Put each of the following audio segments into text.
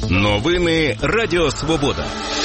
Новини Радіо Свобода.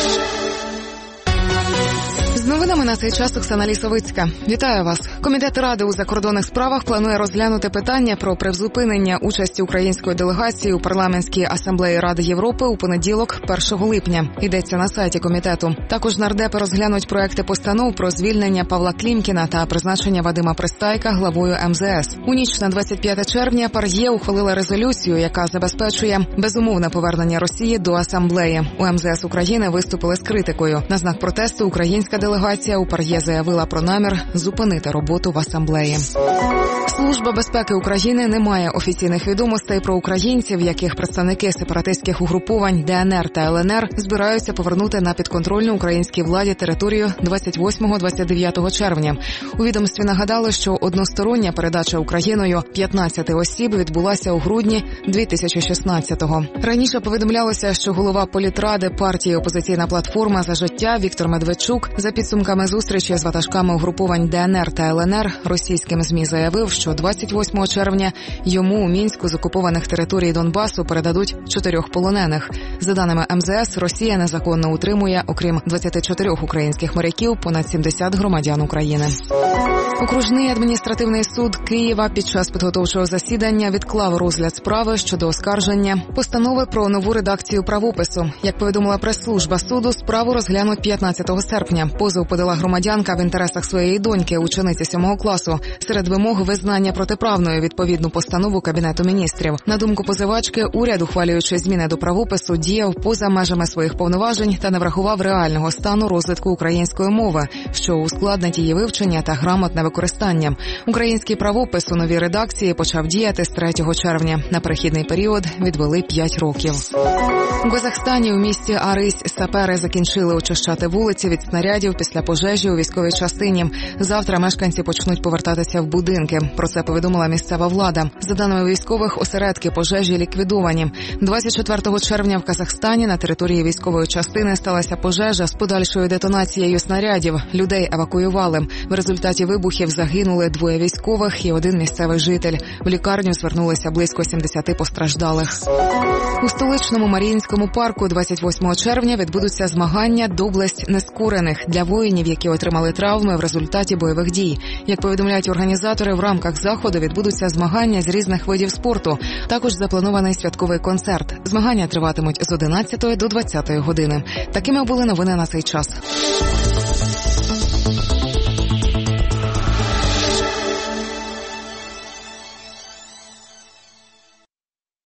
З новинами на цей час Оксана Лісовицька. Вітаю вас. Комітет Ради у закордонних справах планує розглянути питання про призупинення участі української делегації у парламентській асамблеї Ради Європи у понеділок, 1 липня. Йдеться на сайті комітету. Також нардепи розглянуть проекти постанов про звільнення Павла Клімкіна та призначення Вадима Пристайка главою МЗС. У ніч на 25 червня ПАРЄ ухвалила резолюцію, яка забезпечує безумовне повернення Росії до асамблеї. У МЗС України виступили з критикою. На знак протесту українська делегація у ПАРЄ заявила про намір зупинити роботу в асамблеї. Служба безпеки України не має офіційних відомостей про українців, яких представники сепаратистських угруповань ДНР та ЛНР збираються повернути на підконтрольну українській владі територію 28-29 червня. У відомстві нагадали, що одностороння передача Україною 15 осіб відбулася у грудні 2016-го. Раніше повідомлялося, що голова політради партії «Опозиційна платформа за життя» Віктор Медведчук за підсумками зустрічі з ватажками угруповань ДНР та ЛНР російським ЗМІ заявив, що 28 червня йому у Мінську з окупованих територій Донбасу передадуть 4 полонених. За даними МЗС, Росія незаконно утримує, окрім 24 українських моряків, понад 70 громадян України. Окружний адміністративний суд Києва під час підготовчого засідання відклав розгляд справи щодо оскарження постанови про нову редакцію правопису. Як повідомила прес-служба суду, справу розглянуть 15 серпня. Позов подала громадянка в інтересах своєї доньки, учениці 7 класу. Серед вимог визнання протиправною відповідну постанову Кабінету міністрів. На думку позивачки, уряд, ухвалюючи зміни до правопису, діяв поза межами своїх повноважень та не врахував реального стану розвитку української мови, що ускладнить її вивчення та грамотне використання. Український правопис у новій редакції почав діяти з 3 червня. На перехідний період відвели 5 років. У Казахстані у місті Арись сапери закінчили очищати вулиці від снарядів після пожежі у військовій частині. Завтра мешканці почнуть повертатися в будинки. Про це повідомила місцева влада. За даними військових, осередки пожежі ліквідовані. 24 червня в Казахстані на території військової частини сталася пожежа з подальшою детонацією снарядів. Людей евакуювали. В результаті вибухів загинули 2 військових і 1 місцевий житель. В лікарню звернулися близько 70 постраждалих. У столичному Маріїнському парку 28 червня відбудуться змагання «Доблесть нескорених» для воїнів, які отримали травми в результаті бойових дій. Як повідомляють організатори, в рамках заходу відбудуться змагання з різних видів спорту. Також запланований святковий концерт. Змагання триватимуть з 11 до 20 години. Такими були новини на цей час.